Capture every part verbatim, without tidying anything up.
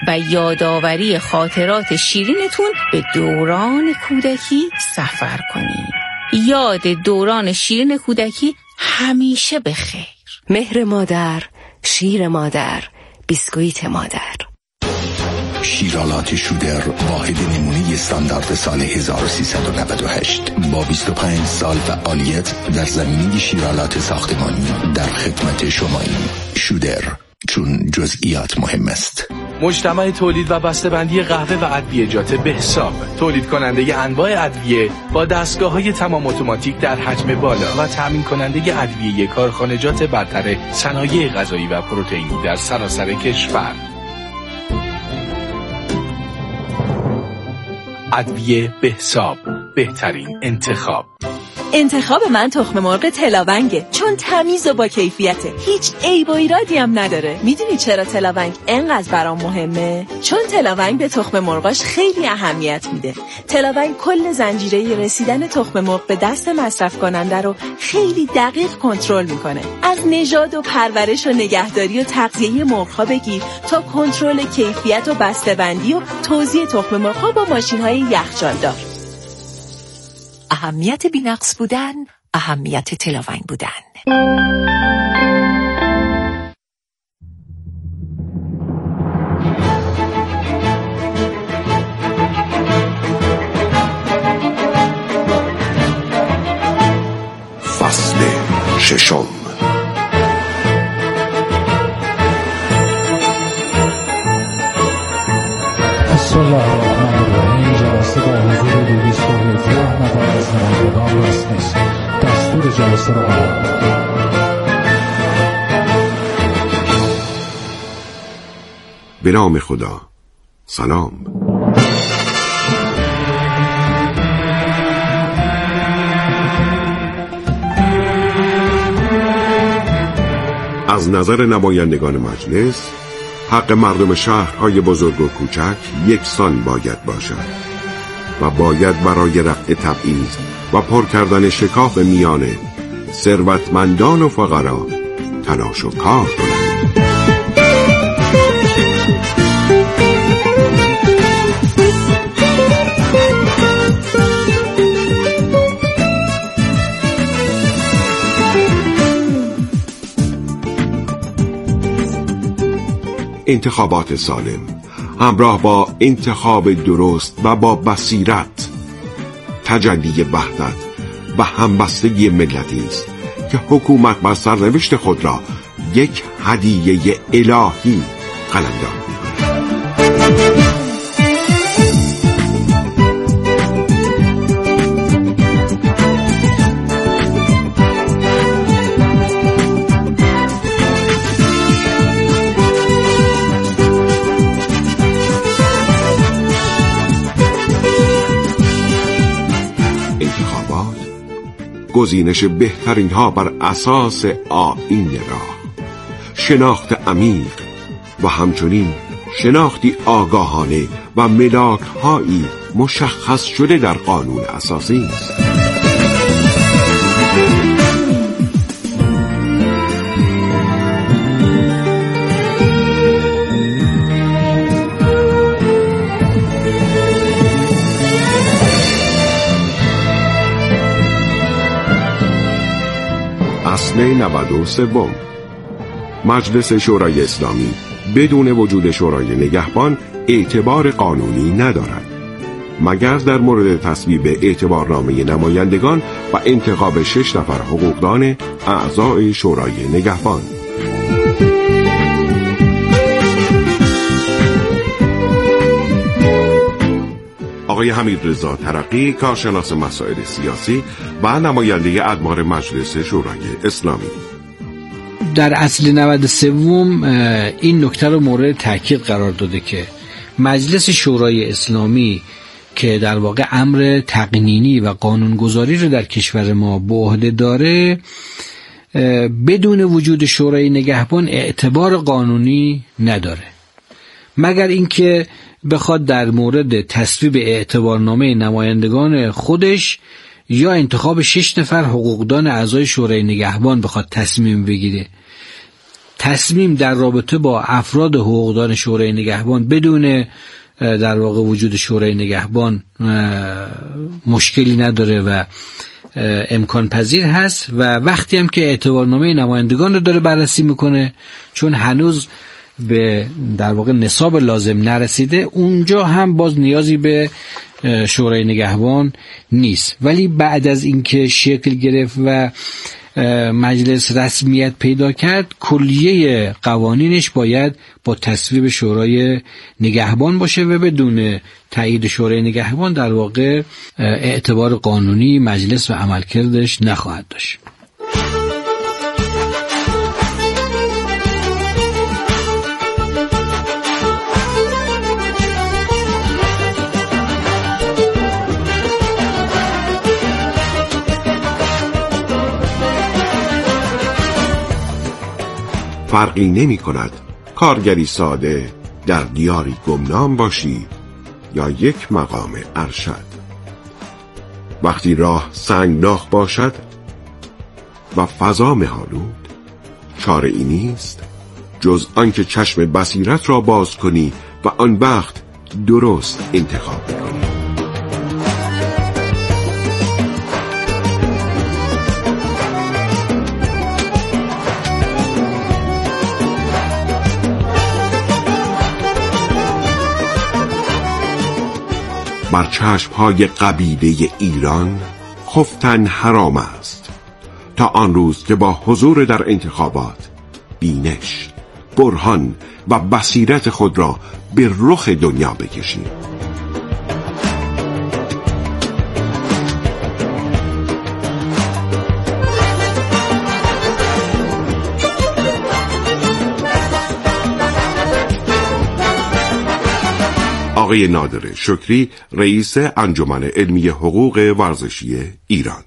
و یادآوری خاطرات شیرینتون به دوران کودکی سفر کنید. یاد دوران شیرین کودکی همیشه بخیر. مهر مادر، شیر مادر، بیسکویت مادر. شیرالات شودر واحد نمونه استاندارد سال هزار و سیصد و نود و هشت با بیست و پنج سال فعالیت در زمینه شیرالات ساختمانی در خدمت شماییم. شودر، چون جزئیات مهم است. مجتمع تولید و بسته‌بندی قهوه و ادویه‌جات بهساب، تولید کننده انواع ادویه با دستگاه‌های تمام اتوماتیک در حجم بالا و تامین کننده ادویه کارخانجات برتر صنایع غذایی و پروتئینی در سراسر کشور. ادویه بهساب، بهترین انتخاب. انتخاب من تخم مرغ تلاونگه، چون تمیز و با کیفیته، هیچ عیب و ایرادی هم نداره. میدونی چرا تلاونگ انقدر برام مهمه؟ چون تلاونگ به تخم مرغاش خیلی اهمیت میده. تلاونگ کل زنجیره رسیدن تخم مرغ به دست مصرف کننده رو خیلی دقیق کنترل میکنه. از نژاد و پرورش و نگهداری و تغذیه مرغ‌ها بگیر تا کنترل کیفیت و بسته‌بندی و توزیع تخم مرغ‌ها با ماشین‌های یخچالدار. اهمیت بی‌نقص بودن، اهمیت تلاونگ بودن. فصل ششم. بسم الله الرحمن الرحیم. جلسه با حضور دویست و هجده نفر از نمایندگان رسمی است. دستور جلسه را آماده. به نام خدا. سلام. از نظر نمایندگان مجلس، حق مردم شهرهای بزرگ و کوچک یکسان باید باشد و باید برای رفع تبعیض و پر کردن شکاف میان ثروتمندان و فقرا تلاش و کار کنند. انتخابات سالم همراه با انتخاب درست و با بصیرت تجلی وحدت و همبستگی ملتی است که حکومت بر سرنوشت خود را یک هدیه الهی قلمداد می‌کند. گزینش بهترین ها بر اساس آیین راه، شناخت عمیق و همچنین شناختی آگاهانه و ملاک هایی مشخص شده در قانون اساسی است. اصل نود و سه. مجلس شورای اسلامی بدون وجود شورای نگهبان اعتبار قانونی ندارد مگر در مورد تصویب اعتبارنامه نمایندگان و انتخاب شش نفر حقوقدان اعضای شورای نگهبان. آقای حمیدرضا ترقی، کارشناس مسائل سیاسی و نماینده ادمار مجلس شورای اسلامی. در اصل نود و سه این نکته رو مورد تاکید قرار داده که مجلس شورای اسلامی که در واقع امر تقنینی و قانونگذاری رو در کشور ما به عهده داره، بدون وجود شورای نگهبان اعتبار قانونی نداره مگر اینکه بخواد در مورد تصویب اعتبارنامه نمایندگان خودش یا انتخاب شش نفر حقوقدان اعضای شورای نگهبان بخواد تصمیم بگیره. تصمیم در رابطه با افراد حقوقدان شورای نگهبان بدون در واقع وجود شورای نگهبان مشکلی نداره و امکان پذیر هست و وقتی هم که اعتبارنامه نمایندگان رو داره بررسی میکنه، چون هنوز به در واقع نصاب لازم نرسیده، اونجا هم باز نیازی به شورای نگهبان نیست. ولی بعد از اینکه شکل گرفت و مجلس رسمیت پیدا کرد، کلیه قوانینش باید با تصویب شورای نگهبان باشه و بدون تایید شورای نگهبان در واقع اعتبار قانونی مجلس و عملکردش نخواهد داشت. فرقی نمی کند کارگری ساده در دیاری گمنام باشی یا یک مقام ارشد. وقتی راه سنگلاخ باشد و فضا مه‌آلود، چاره ای نیست جز آنکه چشم بصیرت را باز کنی و آن وقت درست انتخاب کنی. بر چشم‌های قبیله ایران خفتن حرام است تا آن روز که با حضور در انتخابات بینش، برهان و بصیرت خود را به رخ دنیا بکشیم. آقای نادر شکری، رئیس انجمن علمی حقوق ورزشی ایران.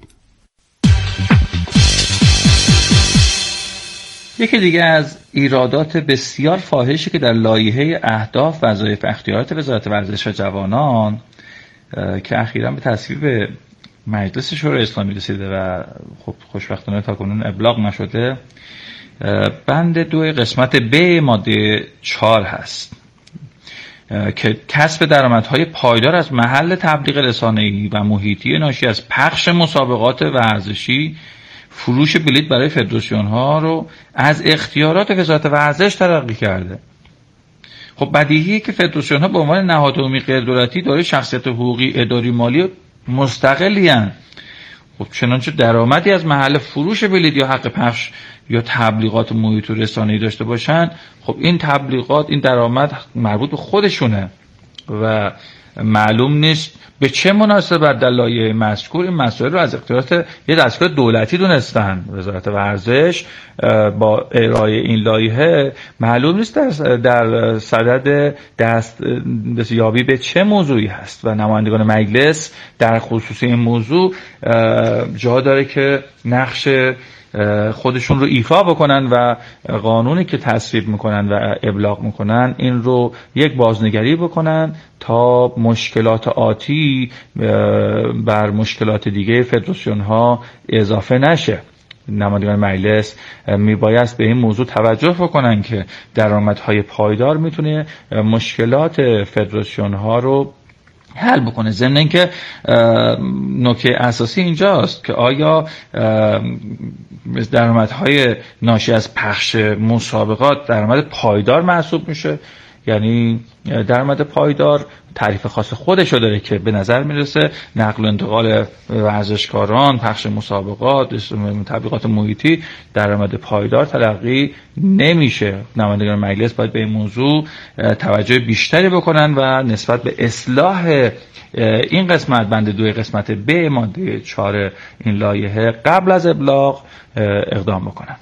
یکی دیگه از ایرادات بسیار فاحشی که در لایحه اهداف وظایف اختیارات وزارت ورزش و جوانان که اخیراً به تصویب مجلس شورای اسلامی رسیده و خب خوشبختانه تاکنون ابلاغ نشده، بند دو قسمت ب ماده چهار هست که کسب درآمدهای پایدار از محل تبلیغ رسانه‌ای و محیطی ناشی از پخش مسابقات ورزشی، فروش بلیط برای فدراسیون‌ها رو از اختیارات وزارت ورزش تلقی کرده. خب بدیهیه که فدراسیون‌ها به عنوان نهاد عمومی غیر دولتی دارای شخصیت حقوقی، اداری، مالی مستقلی هستند. خب چنانچه درآمدی از محل فروش بلیط یا حق پخش یا تبلیغات محیط و رسانه‌ای داشته باشن، خب این تبلیغات، این درآمد مربوط به خودشونه و معلوم نیست به چه مناسبت در لایحه مذکور این مسائل رو از اختیارات یه دستگاه دولتی دونستن. وزارت ورزش با ارائه این لایحه معلوم نیست در, در صدد دست یابی به چه موضوعی هست و نمایندگان مجلس در خصوص این موضوع جا داره که نقش خودشون رو ایفا بکنن و قانونی که تصویب میکنن و ابلاغ میکنن این رو یک بازنگری بکنن تا مشکلات آتی بر مشکلات دیگه فدراسیون ها اضافه نشه. نمایندگان مجلس میبایست به این موضوع توجه بکنن که درآمدهای پایدار میتونه مشکلات فدراسیون ها رو حل بکنه. ضمن اینکه نکته اساسی اینجاست که آیا درآمدهای ناشی از پخش مسابقات درآمد پایدار محسوب میشه؟ یعنی درآمد پایدار تعریف خاص خودشو داره که به نظر میرسه نقل و انتقال ورزشکاران، پخش مسابقات، تبلیغات محیطی درآمد پایدار تلقی نمیشه. نمایندگان مجلس باید به این موضوع توجه بیشتری بکنن و نسبت به اصلاح این قسمت بند دوی قسمت ب ماده چهار این لایحه قبل از ابلاغ اقدام بکنن.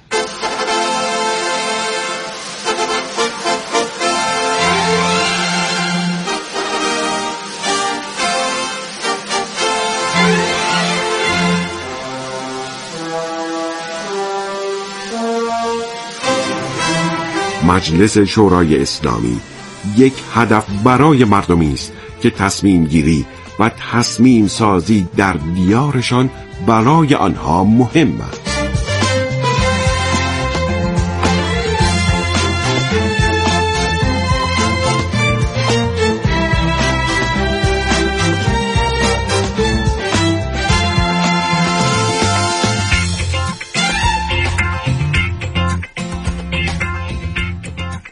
مجلس شورای اسلامی یک هدف برای مردمی است که تصمیم گیری و تصمیم سازی در دیارشان برای آنها مهم است.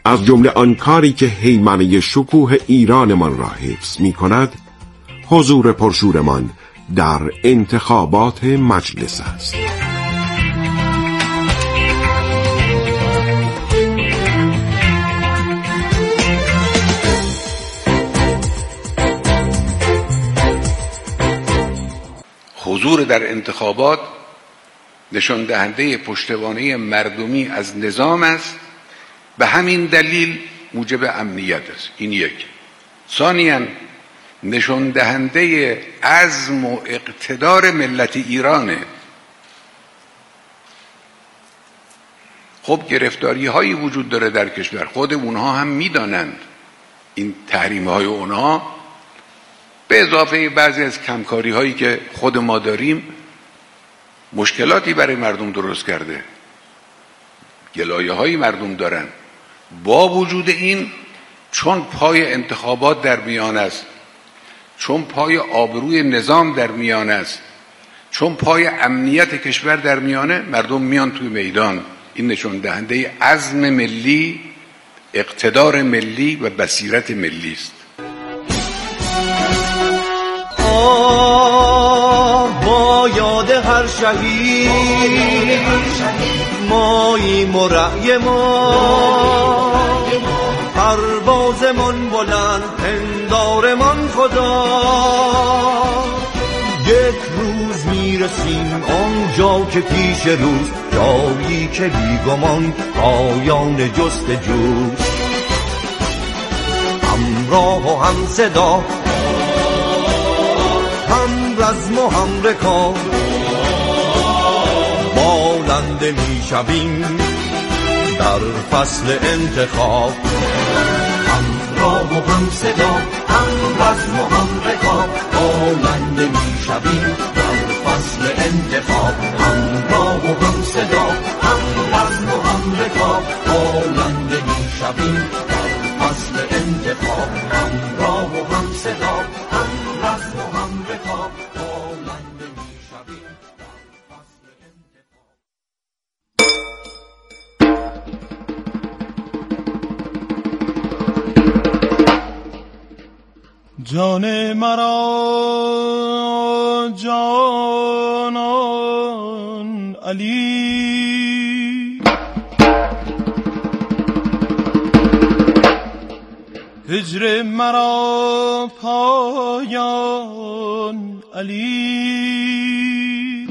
از جمله آن کاری که هیمنه شکوه ایرانمان را حفظ می کند حضور پرشورمان در انتخابات مجلس است. حضور در انتخابات نشان دهنده پشتوانه مردمی از نظام است، به همین دلیل موجب امنیت است. این یک. ثانیاً نشان دهنده عزم و اقتدار ملت ایرانه. خب گرفتاری هایی وجود داره در کشور، خود اونها هم میدانند این تحریم های اونها به اضافه بعضی از کمکاری هایی که خود ما داریم مشکلاتی برای مردم درست کرده، گلایه هایی مردم دارن. با وجود این چون پای انتخابات در میان است، چون پای آبروی نظام در میان است، چون پای امنیت کشور در میانه، مردم میان توی میدان. این نشان دهنده عزم ملی، اقتدار ملی و بصیرت ملی است. آه با یاد هر شهید ماییم و رأی ما، پروازمان بلند پندارمان خدا. یک روز میرسیم آنجا که پیش روز، جایی که بیگمان پایان جستجوست. همراه و هم صدا، هم رزم و هم رکاب، بالنده میشویم در فصل انتخاب. همراه و هم صدا، هم رزم و هم رکاب، بالنده میشویم در فصل انتخاب. همراه و هم صدا، هم رزم و هم رکاب، بالنده میشویم در فصل انتخاب. همراه و هم صدا، هم رزم و هم رکاب، بالنده میشویم در فصل انتخاب. جان مرا جانان علی، هجر مرا پایان علی.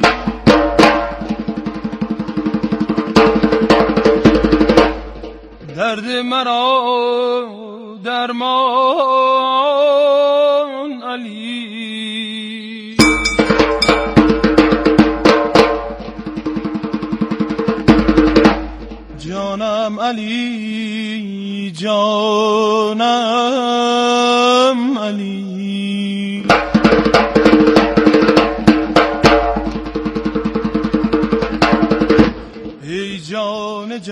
درد مرا درمان علی. جانم علی، جانم علی. ای جان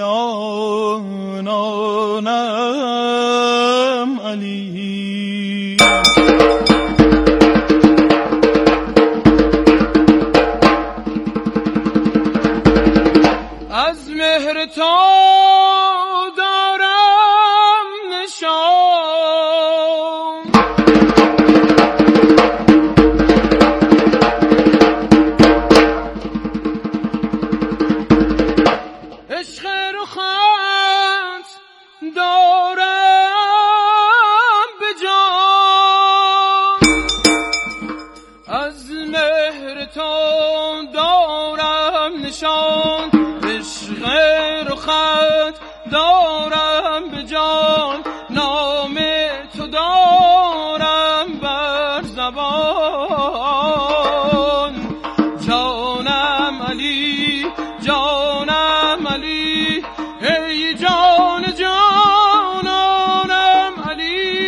جانانم علی. از مهر تو دارم نشان، عشق رخت دارم به جان. از مهر تو دارم نشان، عشق رخت دارم به جان. نام تو دارم بر زبان. جانم علی، جانم علی، ای جان جانانم علی.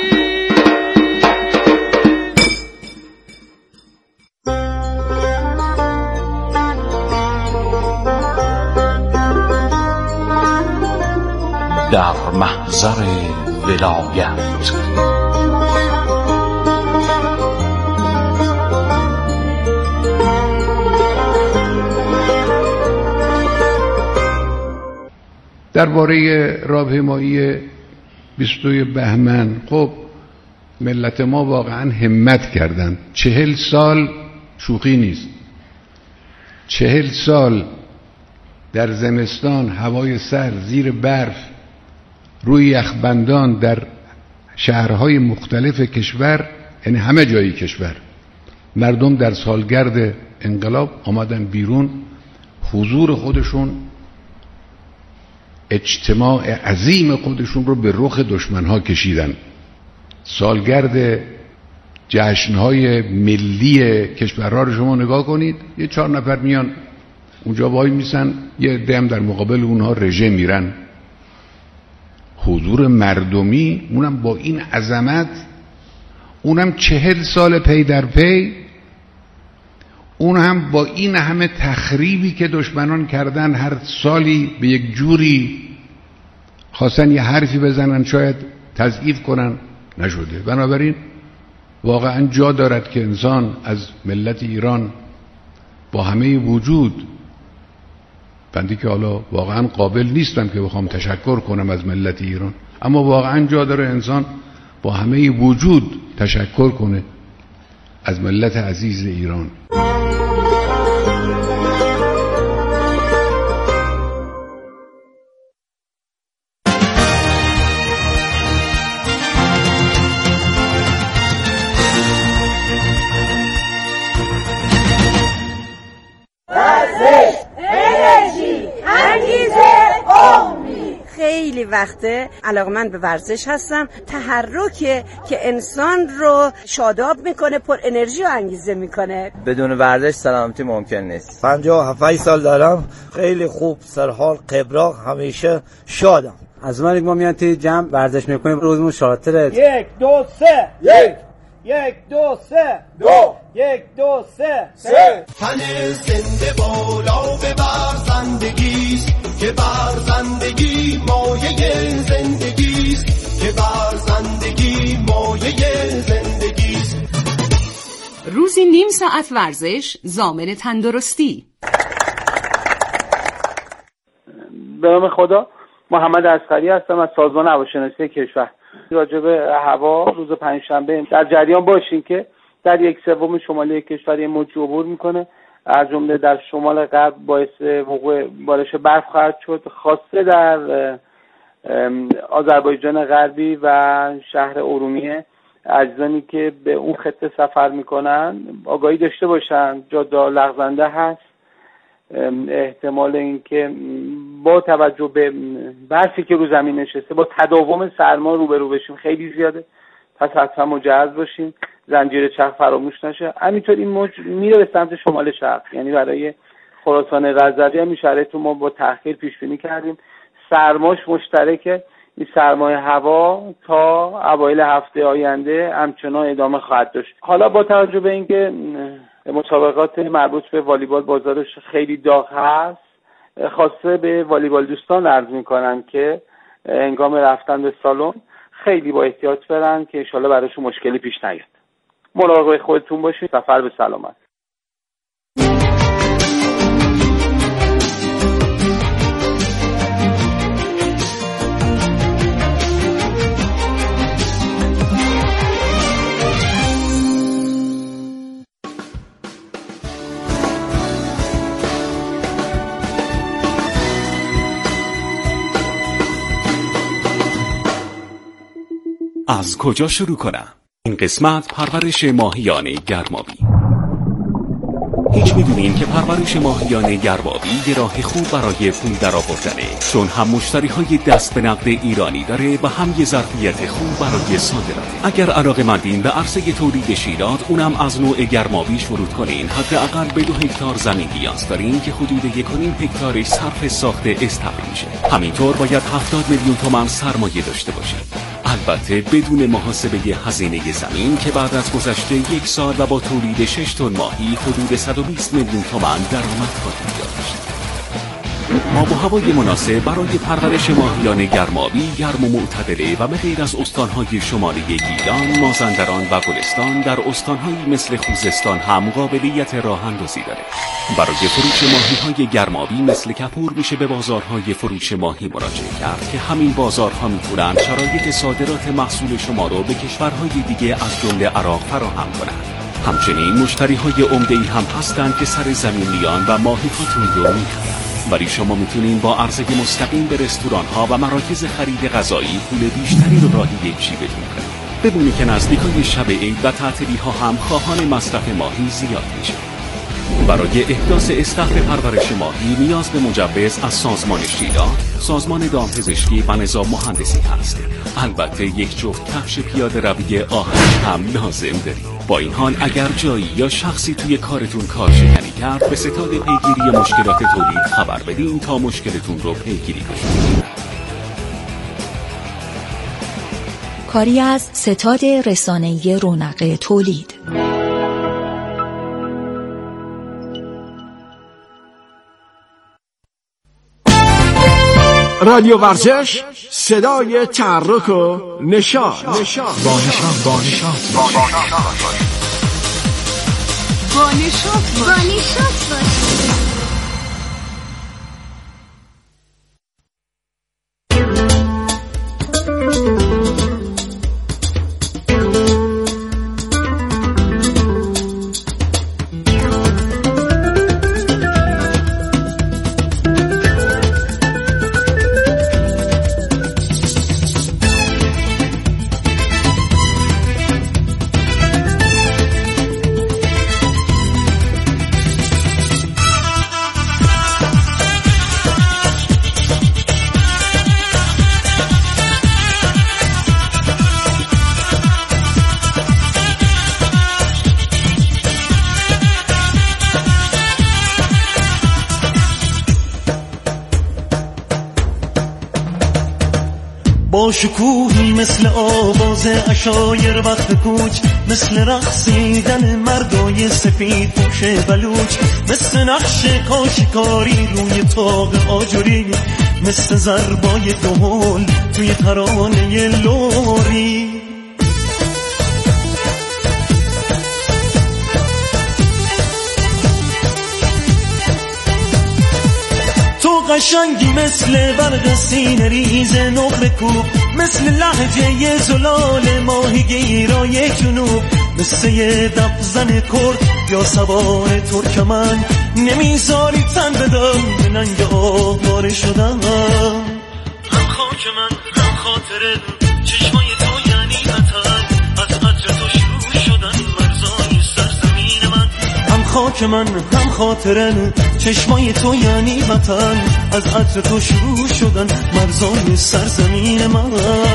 در محضر ولایت درباره راهپیمایی بیست و دو بهمن، خب ملت ما واقعا همت کردن. چهل سال شوخی نیست. چهل سال در زمستان هوای سرد زیر برف روی یخبندان در شهرهای مختلف کشور، یعنی همه جای کشور، مردم در سالگرد انقلاب آمدن بیرون، حضور خودشون، اجتماع عظیم خودشون رو به رخ دشمنها کشیدن. سالگرد جشنهای ملی کشورها رو شما نگاه کنید، یه چهار نفر میان اونجا وای میسن، یه دم در مقابل اونها رژه میرن. حضور مردمی، اونم با این عظمت، اونم چهل سال پی در پی، اون هم با این همه تخریبی که دشمنان کردن، هر سالی به یک جوری خواستن یه حرفی بزنن، شاید تضعیف کنن، نشده. بنابراین واقعا جا دارد که انسان از ملت ایران با همه وجود، بندی که حالا واقعا قابل نیستم که بخوام تشکر کنم از ملت ایران، اما واقعا جا داره انسان با همه وجود تشکر کنه از ملت عزیز ایران. خیلی وقته علاقمند به ورزش هستم. تحرکه که انسان رو شاداب میکنه، پر انرژی و انگیزه میکنه. بدون ورزش سلامتی ممکن نیست. پنجاه و هفت سال دارم، خیلی خوب، سرحال، قبراق، همیشه شادم. از من ما میان توی جمع ورزش میکنیم، روزمون شادتره. یک دو سه یک یک دو سه دو یک دو سه سه. تن زنده بالا ببر زندگیست که بر زندگی مایه زندگیست که بر زندگی مایه زندگیست. روزی نیم ساعت ورزش ضامن تندرستی. به نام خدا، محمد اصغری هستم از سازمان هواشناسی کشور. راجع به هوا روز پنجشنبه در جریان باشین که در یک سوم شمالی کشور یه موج عبور میکنه، از جمله در شمال غرب باعث وقوع بارش برف خواهد شد، خاصه در آذربایجان غربی و شهر ارومیه. عزیزانی که به اون خطه سفر میکنن آگاهی داشته باشن، جاده لغزنده هست. احتمال اینکه با توجه به برفی که رو زمین نشسته با تداوم سرما روبرو بشیم خیلی زیاده، پس حتما مجهز باشیم، زنجیره چرخ فراموش نشه. همینطور این موج میره به سمت شمال شرق، یعنی برای خراسان رضوی هم این شرایط ما با تأخیر پیش بینی کردیم. سرماش مشترکه، این سرمای هوا تا اوایل هفته آینده همچنان ادامه خواهد داشت. حالا با توجه به اینکه مسابقات مربوط به والیبال بازارش خیلی داغ هست، خاصه به والیبال دوستان عرض میکنم که هنگام رفتن به سالن خیلی با احتیاط برن که انشالله براشون مشکلی پیش نیاد. مراقب خودتون باشین. سفر به سلامت. از کجا شروع کنم؟ این قسمت پرورش ماهیان گرمابی. هیچ میدونین که پرورش ماهیان گرمابی یه راه خوب برای پول درآوردنه، چون هم مشتری های دست به نقد ایرانی داره و هم یه ظرفیت خوب برای صادراته. اگر علاقه‌مندین به عرصه تولید شیرات، اونم از نوع گرمابی شروع کنین، حداقل به دو هکتار زمین نیاز دارین که حدود یک و نیم هکتارش صرف ساخت استبل میشه. همینطور باید هفتاد میلیون تومان سرمایه داشته باشید. البته بدون محاسبه هزینه زمین که بعد از گذشت یک سال و با تولید شش تن ماهی حدود صد و بیست میلیون تومان درآمد خواهید داشت. آب و هوای مناسب برای پرورش ماهیان گرمابی، گرم و معتدله و به غیر از استانهای شمالی گیلان، مازندران و گلستان در استانهایی مثل خوزستان هم قابلیت راه اندازی داره. برای فروش ماهی‌های گرمابی مثل کپور میشه به بازارهای فروش ماهی مراجعه کرد که همین بازارها میتونن شرایط صادرات محصول شما رو به کشورهای دیگه از جمله عراق فراهم کنند. همچنین مشتری‌های عمده‌ای هم هستند که سر زمین میان و ماهی‌هاتون رو میخرن. ولی شما میتونین با عرضه مستقیم به رستوران‌ها و مراکز خرید غذایی پول بیشتری رو راهی جیبتون کنید. بدونی که نزدیکای شب عید و تعطیلی‌ها هم خواهان مصرف ماهی زیاد میشه. برای احداث استخر پرورش ماهی نیاز به مجوز از سازمان شیلا، سازمان دامپزشکی و نظام مهندسی هست. البته یک جفت کفش پیاده روی آهنی هم لازم دارید. با این حال اگر جایی یا شخصی توی کارتون کارشکنی کرد، به ستاد پیگیری مشکلات تولید خبر بدین تا مشکلتون رو پیگیری کنید. کاری از ستاد رسانه‌ای رونق تولید. رادیو ورزش، صدای تحرک و نشاط. با نشاط با نشاط با نشاط با نشاط با شکوهی مثل آواز عشایر وقت کوچ، مثل رقصیدن مردای سفید پوش بلوچ، مثل نقش کاشکاری روی طاق آجوری، مثل ضربای دهل توی ترانه لوری. قشنگی مثل برق سینه ریز نقره کوب، مثل لهجه زلال ماهیگیرای جنوب، مثل یه دبزن کرد یا سوار ترکمن، نمیذاری تن بدم به ننگ آواره شدم. هم خاک من هم خاطره چشمای تو یعنی وطن، از قدر تو شروع شدن مرزای سرزمین من. هم خاک من هم خاطره چشمای تو یعنی وطن، از عطر تو شروع شدن مرزای سرزمین من.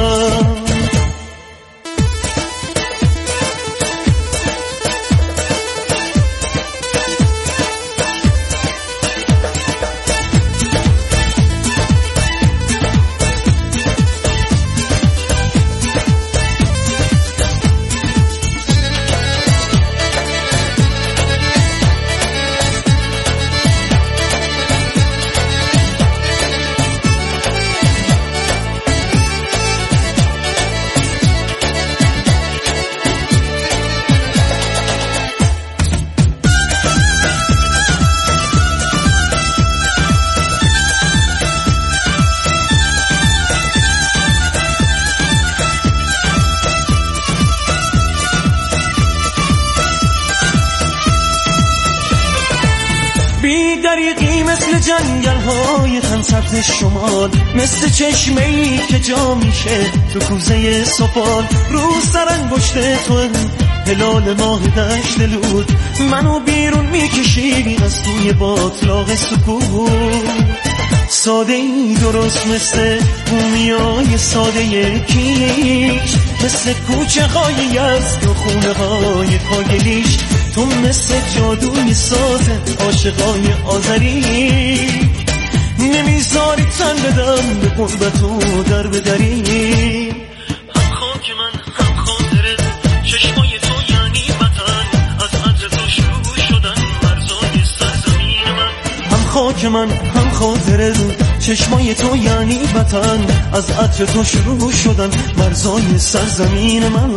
دریقی مثل جنگل های خمسط شمال، مثل چشمه‌ای که جا میشه تو کوزه سفال، رو سر انگشت تو هلال ماه دشت لود، منو بیرون میکشی از توی باطلاق سکوت. ساده ای درست مثل بومیای ساده کیش، مثل کوچه های یزد و خونه های کاگلیش، تو مثل جادوی ساز عاشقای آذری، نمیذاری تن بدم به قربت و در بدری. هم خاک من هم خاطره چشمای تو یعنی وطن، از عطر تو شروع شدن مرزای سرزمین من. هم خاک من هم خاطر رو چشمای تو یعنی وطن، از عطر تو شروع شدن مرزای سرزمین من.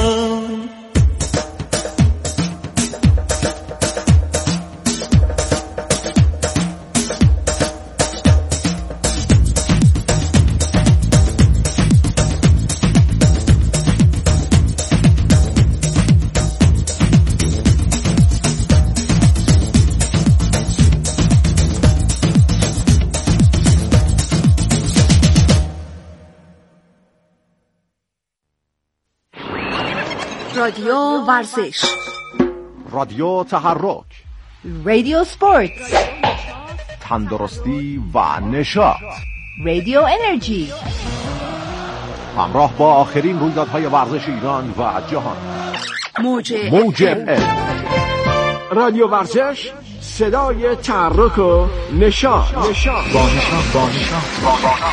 رادیو ورزش، رادیو تحرک، رادیو سپورت، تندرستی و نشاط، رادیو انرژی. همراه با آخرین رویدادهای ورزش ایران و جهان. موج موج رادیو ورزش، صدای تحرک و نشاط. نشاط با نشاط با نشاط با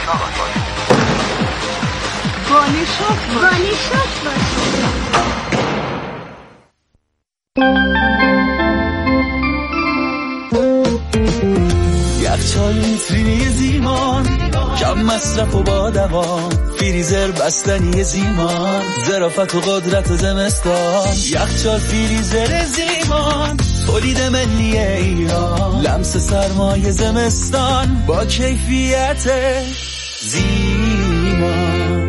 نشاط با نشاط. یخچال ویترینی زیمان، کم مصرف و با دوام، فریزر بستنی زیمان، ظرافت و قدرت زمستان. یخچال فریزر زیمان، تولید ملی ایران، لمس سرمایه زمستان با کیفیت زیمان.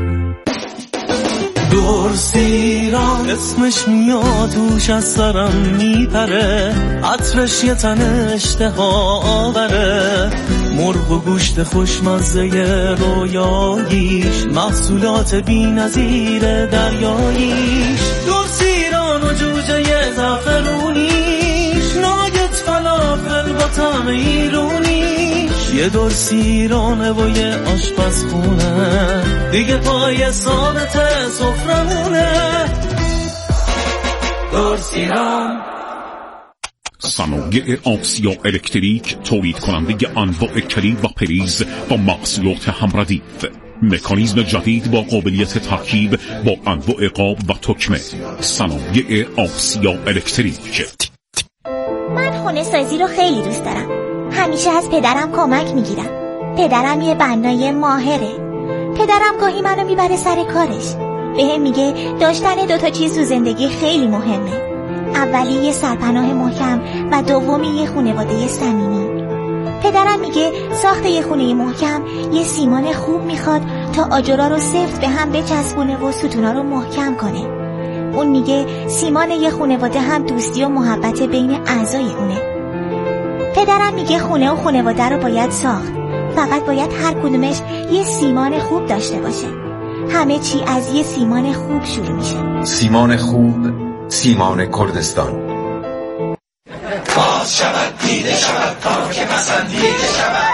دورسیران اسمش میاد توش از سرم میپره، عطرش یه تن اشتها آوره، مرغ و گوشت خوشمزه رویاییش، محصولات بی نظیر دریاییش. دورسیران و جوجه زعفرونیش، ناگت فلافل با طعم ایرونیش. یه دورسیرانه و یه آشپزخونه، دیگه پای ثابت سفرمونه. دورسیران. صنایع آسیا الکتریک، تولید کننده انواع کلید و پریز با محصولات همردیف. مکانیزم جدید با قابلیت ترکیب با انواع قاب و تکمه. صنایع آسیا الکتریک. من خونه سازی رو خیلی دوست دارم. همیشه از پدرم کمک میگیرم. پدرم یه بنای ماهره. پدرم گاهی منو میبره سر کارش. بهم میگه داشتن دوتا چیز تو زندگی خیلی مهمه. اولی یه سرپناه محکم و دومی یه خانواده صمیمی. پدرم میگه ساخت یه خونه محکم یه سیمان خوب میخواد تا آجرها رو سفت به هم بچسبونه و ستونا رو محکم کنه. اون میگه سیمان یه خانواده هم دوستی و محبت بین اعضای اونه. پدرم میگه خونه و خانواده رو باید ساخت، فقط باید هر کدومش یه سیمان خوب داشته باشه. همه چی از یه سیمان خوب شروع میشه. سیمان خوب، سیمان کردستان. باز شود دیده شود تا که پسندیده شود.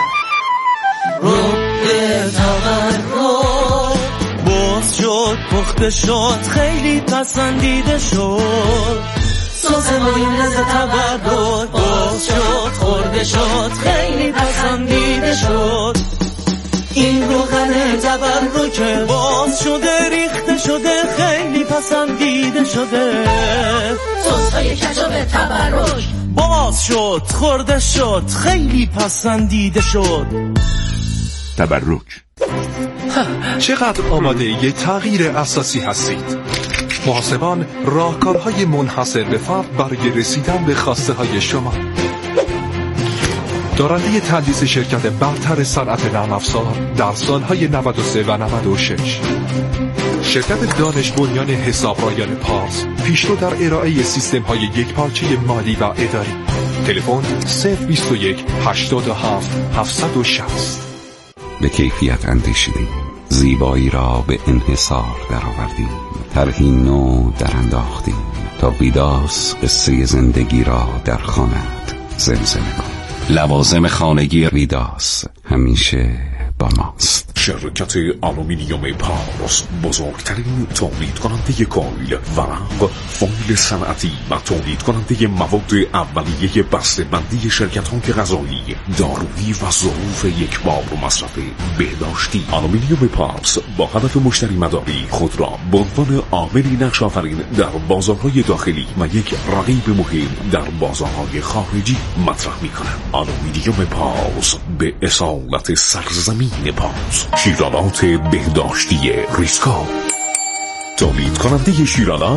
روی تورد باز شد، پخته شد، خیلی پسندیده شد. ساز مایونز تورد باز شد، خورده شد، خیلی پسندیده شد. این روغن تورد که باز شده، ریخته شده، خیلی پسندیده شده. سس‌های کجاب تورد باز شد، خورده شد، خیلی پسندیده شد. تبرک. چقدر آماده یه تغییر اساسی هستید؟ محاسبان راهکارهای منحصر به فرد برای رسیدن به خواسته های شما. دارنده تندیس شرکت برتر صنعت نرم افزار در سالهای نود و سه و نود و شش. شرکت دانش بنیان حسابرایان پارس پیشرو در ارائه سیستم های یک پارچه مالی و اداری. تلفن صفر بیست و یک هشتاد و هفت هفتصد و شصت. به کیفیت اندیشیدیم، زیبایی را به انحصار درآوردیم، طرحی نو در انداختیم تا ویداس قصه زندگی را در خانه‌ات زمزمه کن. لوازم خانگی ویداس همیشه با ماست. شرکت آلومینیوم پارس بزرگترین تولید کننده کایل، ورق، فایل صنعتی و تولید کننده مواد اولیه بسته‌بندی شرکت‌های غذایی، دارویی و ظروف یک بار مصرف بهداشتی. آلومینیوم پارس با هدف مشتری مداری خود را به عنوان عاملی نقش آفرین در بازارهای داخلی و یک رقیب مهم در بازارهای خارجی مطرح می‌کند. آلومینیوم پارس به اصالت سرزمین پارس. شیرالات بهداشتی ریسکا، تولید کننده شیرالات